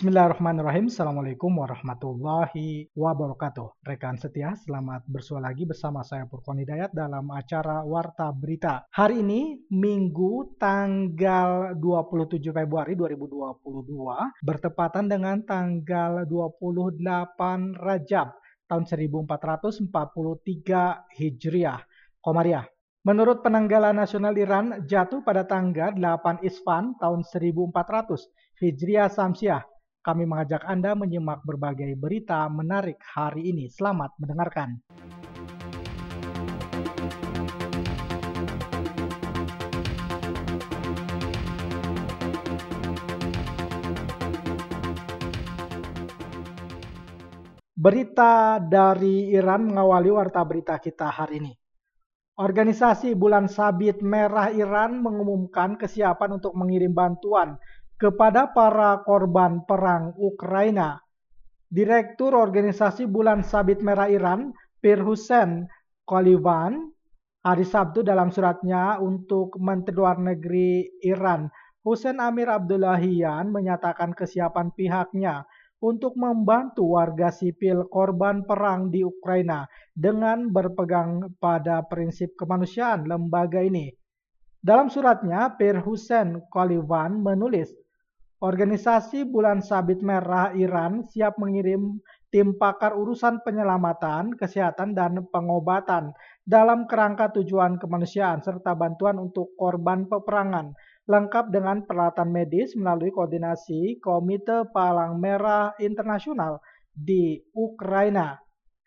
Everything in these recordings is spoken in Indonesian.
Bismillahirrahmanirrahim. Assalamualaikum warahmatullahi wabarakatuh. Rekan setia, selamat bersua lagi bersama saya Purkon Hidayat dalam acara Warta Berita. Hari ini Minggu tanggal 27 Februari 2022 bertepatan dengan tanggal 28 Rajab tahun 1443 Hijriah Komariah. Menurut penanggalan nasional Iran jatuh pada tanggal 8 Isfan tahun 1400 Hijriah Samsiah. Kami mengajak Anda menyimak berbagai berita menarik hari ini. Selamat mendengarkan. Berita dari Iran mengawali warta berita kita hari ini. Organisasi Bulan Sabit Merah Iran mengumumkan kesiapan untuk mengirim bantuan kepada para korban perang Ukraina. Direktur Organisasi Bulan Sabit Merah Iran, Pir Hussein Qalivan, hari Sabtu dalam suratnya untuk Menteri Luar Negeri Iran, Hussein Amir Abdullahian menyatakan kesiapan pihaknya untuk membantu warga sipil korban perang di Ukraina dengan berpegang pada prinsip kemanusiaan lembaga ini. Dalam suratnya, Pir Hussein Qalivan menulis, Organisasi Bulan Sabit Merah Iran siap mengirim tim pakar urusan penyelamatan, kesehatan, dan pengobatan dalam kerangka tujuan kemanusiaan serta bantuan untuk korban peperangan, lengkap dengan peralatan medis melalui koordinasi Komite Palang Merah Internasional di Ukraina.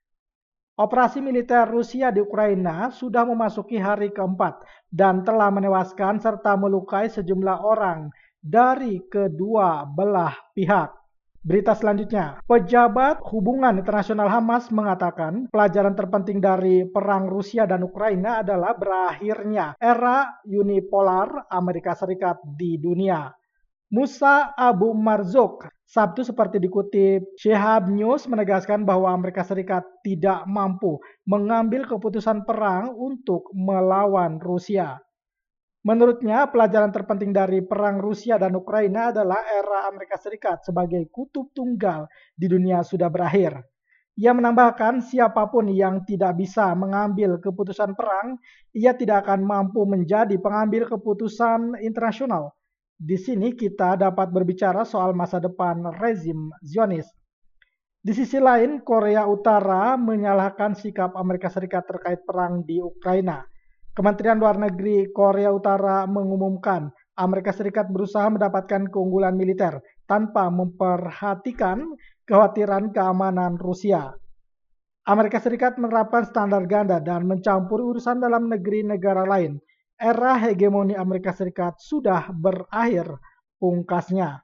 Operasi militer Rusia di Ukraina sudah memasuki hari keempat dan telah menewaskan serta melukai sejumlah orang dari kedua belah pihak. Berita selanjutnya, pejabat hubungan internasional Hamas mengatakan pelajaran terpenting dari perang Rusia dan Ukraina adalah berakhirnya era unipolar Amerika Serikat di dunia. Musa Abu Marzouk Sabtu seperti dikutip Shehab News menegaskan bahwa Amerika Serikat tidak mampu mengambil keputusan perang untuk melawan Rusia. Menurutnya, pelajaran terpenting dari perang Rusia dan Ukraina adalah era Amerika Serikat sebagai kutub tunggal di dunia sudah berakhir. Ia menambahkan siapapun yang tidak bisa mengambil keputusan perang, ia tidak akan mampu menjadi pengambil keputusan internasional. Di sini kita dapat berbicara soal masa depan rezim Zionis. Di sisi lain, Korea Utara menyalahkan sikap Amerika Serikat terkait perang di Ukraina. Kementerian Luar Negeri Korea Utara mengumumkan Amerika Serikat berusaha mendapatkan keunggulan militer tanpa memperhatikan kekhawatiran keamanan Rusia. Amerika Serikat menerapkan standar ganda dan mencampuri urusan dalam negeri negara lain. Era hegemoni Amerika Serikat sudah berakhir, pungkasnya.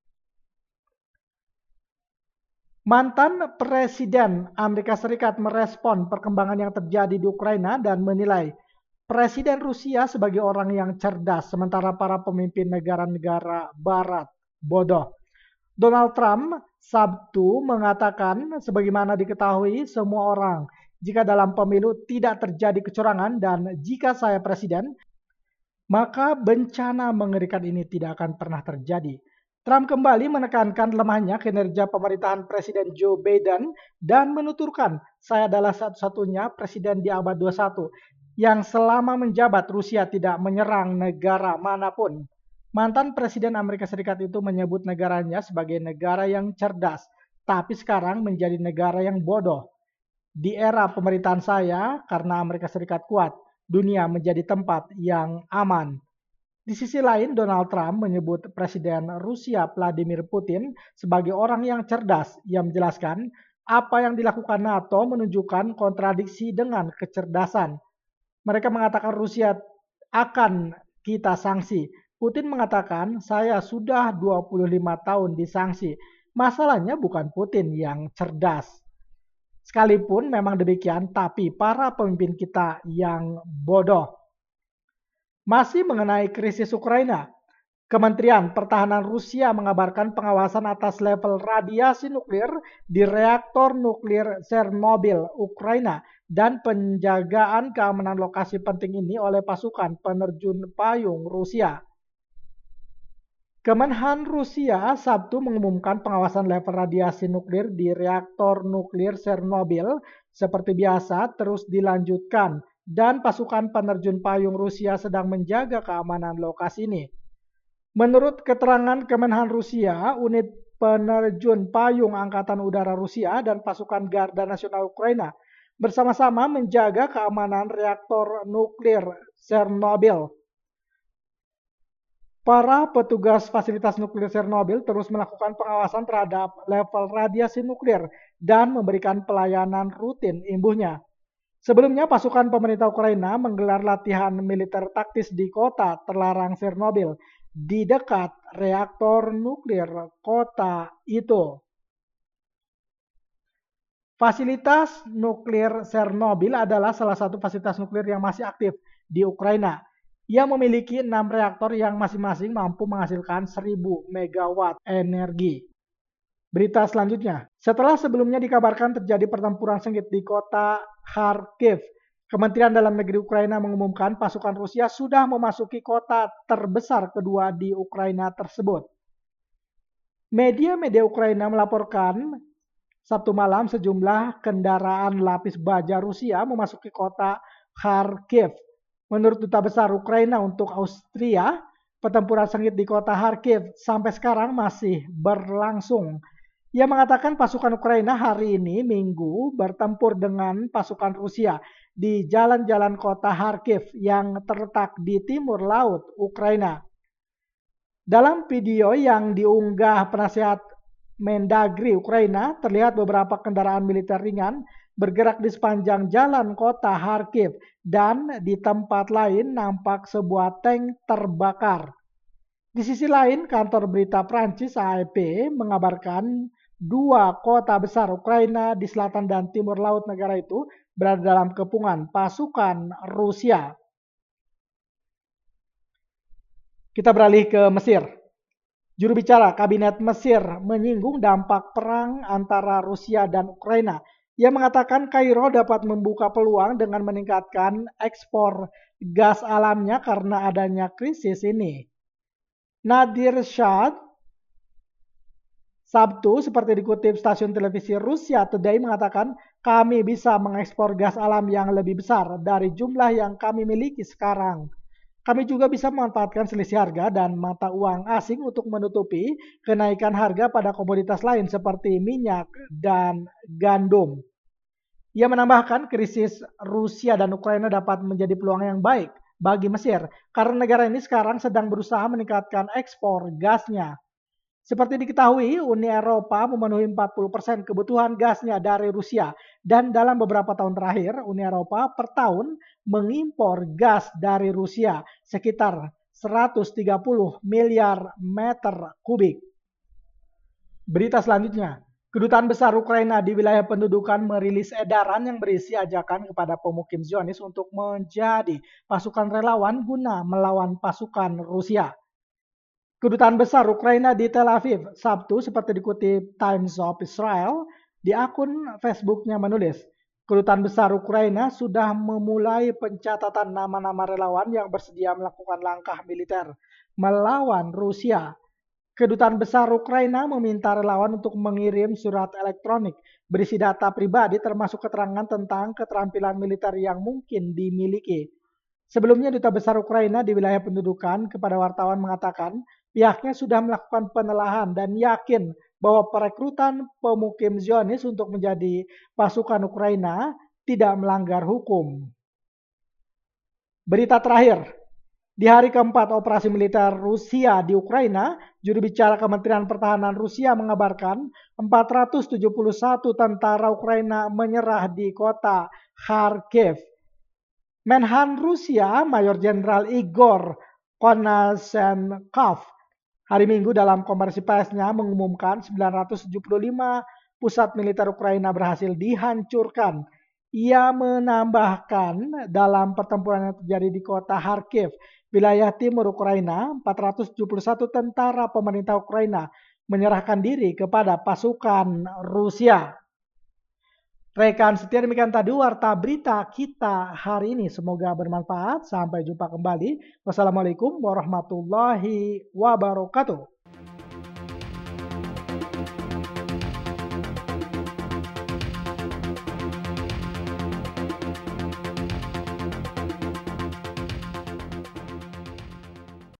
Mantan Presiden Amerika Serikat merespon perkembangan yang terjadi di Ukraina dan menilai Presiden Rusia sebagai orang yang cerdas, sementara para pemimpin negara-negara barat bodoh. Donald Trump Sabtu mengatakan, sebagaimana diketahui semua orang, jika dalam pemilu tidak terjadi kecurangan dan jika saya presiden, maka bencana mengerikan ini tidak akan pernah terjadi. Trump kembali menekankan lemahnya kinerja pemerintahan Presiden Joe Biden dan menuturkan, saya adalah satu-satunya presiden di abad 21 yang selama menjabat Rusia tidak menyerang negara manapun. Mantan Presiden Amerika Serikat itu menyebut negaranya sebagai negara yang cerdas, tapi sekarang menjadi negara yang bodoh. Di era pemerintahan saya, karena Amerika Serikat kuat, dunia menjadi tempat yang aman. Di sisi lain, Donald Trump menyebut Presiden Rusia Vladimir Putin sebagai orang yang cerdas. Ia menjelaskan, apa yang dilakukan NATO menunjukkan kontradiksi dengan kecerdasan. Mereka mengatakan Rusia akan kita sanksi. Putin mengatakan saya sudah 25 tahun disanksi. Masalahnya bukan Putin yang cerdas. Sekalipun memang demikian, tapi para pemimpin kita yang bodoh. Masih mengenai krisis Ukraina, Kementerian Pertahanan Rusia mengabarkan pengawasan atas level radiasi nuklir di reaktor nuklir Chernobyl, Ukraina, dan penjagaan keamanan lokasi penting ini oleh pasukan penerjun payung Rusia. Kemenhan Rusia Sabtu mengumumkan pengawasan level radiasi nuklir di reaktor nuklir Chernobyl seperti biasa terus dilanjutkan dan pasukan penerjun payung Rusia sedang menjaga keamanan lokasi ini. Menurut keterangan Kemenhan Rusia, unit penerjun payung Angkatan Udara Rusia dan pasukan Garda Nasional Ukraina bersama-sama menjaga keamanan reaktor nuklir Chernobyl. Para petugas fasilitas nuklir Chernobyl terus melakukan pengawasan terhadap level radiasi nuklir dan memberikan pelayanan rutin imbuhnya. Sebelumnya, pasukan pemerintah Ukraina menggelar latihan militer taktis di kota terlarang Chernobyl di dekat reaktor nuklir kota itu. Fasilitas nuklir Chernobyl adalah salah satu fasilitas nuklir yang masih aktif di Ukraina. Ia memiliki 6 reaktor yang masing-masing mampu menghasilkan 1000 megawatt energi. Berita selanjutnya, setelah sebelumnya dikabarkan terjadi pertempuran sengit di kota Kharkiv, Kementerian Dalam Negeri Ukraina mengumumkan pasukan Rusia sudah memasuki kota terbesar kedua di Ukraina tersebut. Media-media Ukraina melaporkan Sabtu malam sejumlah kendaraan lapis baja Rusia memasuki kota Kharkiv. Menurut Duta Besar Ukraina untuk Austria, pertempuran sengit di kota Kharkiv sampai sekarang masih berlangsung. Ia mengatakan pasukan Ukraina hari ini Minggu bertempur dengan pasukan Rusia di jalan-jalan kota Kharkiv yang terletak di timur laut Ukraina. Dalam video yang diunggah penasihat Mendagri Ukraina, terlihat beberapa kendaraan militer ringan bergerak di sepanjang jalan kota Kharkiv dan di tempat lain nampak sebuah tank terbakar. Di sisi lain, kantor berita Prancis AFP mengabarkan 2 kota besar Ukraina di selatan dan timur laut negara itu berada dalam kepungan pasukan Rusia. Kita beralih ke Mesir. Juru bicara Kabinet Mesir menyinggung dampak perang antara Rusia dan Ukraina. Ia mengatakan Kairo dapat membuka peluang dengan meningkatkan ekspor gas alamnya karena adanya krisis ini. Nadir Shah Sabtu, seperti dikutip stasiun televisi Rusia Today, mengatakan kami bisa mengekspor gas alam yang lebih besar dari jumlah yang kami miliki sekarang. Kami juga bisa memanfaatkan selisih harga dan mata uang asing untuk menutupi kenaikan harga pada komoditas lain seperti minyak dan gandum. Ia menambahkan krisis Rusia dan Ukraina dapat menjadi peluang yang baik bagi Mesir karena negara ini sekarang sedang berusaha meningkatkan ekspor gasnya. Seperti diketahui, Uni Eropa memenuhi 40% kebutuhan gasnya dari Rusia dan dalam beberapa tahun terakhir, Uni Eropa per tahun mengimpor gas dari Rusia sekitar 130 miliar meter kubik. Berita selanjutnya, Kedutaan Besar Ukraina di wilayah pendudukan merilis edaran yang berisi ajakan kepada pemukim Zionis untuk menjadi pasukan relawan guna melawan pasukan Rusia. Kedutaan Besar Ukraina di Tel Aviv Sabtu, seperti dikutip Times of Israel, di akun Facebooknya menulis, Kedutaan Besar Ukraina sudah memulai pencatatan nama-nama relawan yang bersedia melakukan langkah militer melawan Rusia. Kedutaan Besar Ukraina meminta relawan untuk mengirim surat elektronik berisi data pribadi termasuk keterangan tentang keterampilan militer yang mungkin dimiliki. Sebelumnya Duta Besar Ukraina di wilayah pendudukan kepada wartawan mengatakan pihaknya sudah melakukan penelaahan dan yakin bahwa perekrutan pemukim Zionis untuk menjadi pasukan Ukraina tidak melanggar hukum. Berita terakhir, di hari keempat operasi militer Rusia di Ukraina, juru bicara Kementerian Pertahanan Rusia mengabarkan 471 tentara Ukraina menyerah di kota Kharkiv. Menhan Rusia, Mayor Jenderal Igor Konashenkov, hari Minggu dalam konferensi persnya mengumumkan 975 pusat militer Ukraina berhasil dihancurkan. Ia menambahkan dalam pertempuran yang terjadi di kota Kharkiv, wilayah timur Ukraina, 471 tentara pemerintah Ukraina menyerahkan diri kepada pasukan Rusia. Rekan setia, demikian tadi warta berita kita hari ini. Semoga bermanfaat. Sampai jumpa kembali. Wassalamualaikum warahmatullahi wabarakatuh.